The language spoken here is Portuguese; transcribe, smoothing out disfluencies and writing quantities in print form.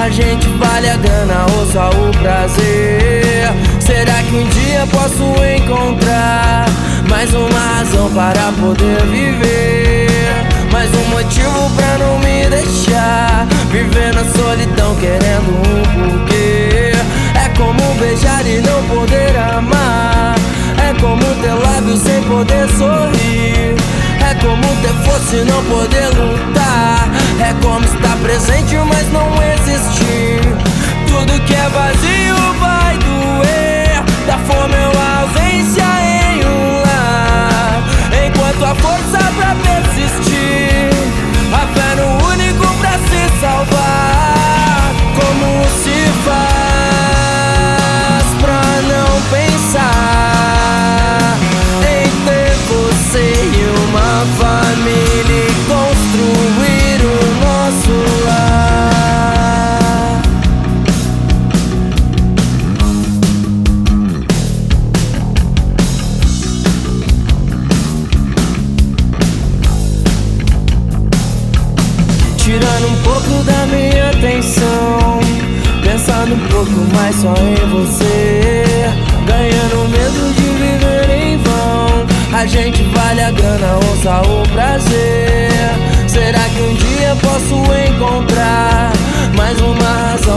A gente vale a grana ou só o prazer? Será que um dia posso encontrar mais uma razão para poder viver? Mais um motivo pra não me deixar viver na solidão querendo um porquê. É como beijar e não poder amar. É como ter lábios sem poder sorrir. É como ter força e não poder lutar. É como estar presente mas não existir. Tudo que é vazio vai doer. Da fome ou a ausência em um lar. Enquanto a força pra persistir, a fé no único pra se salvar. Como se faz pra não pensar em ter você e uma família e construir o nosso lar? Tirando um pouco da minha atenção, pensando um pouco mais só em você, ganhando medo de viver em vão. A gente vale a grana ou só o prazer? Será que um dia posso encontrar mais uma razão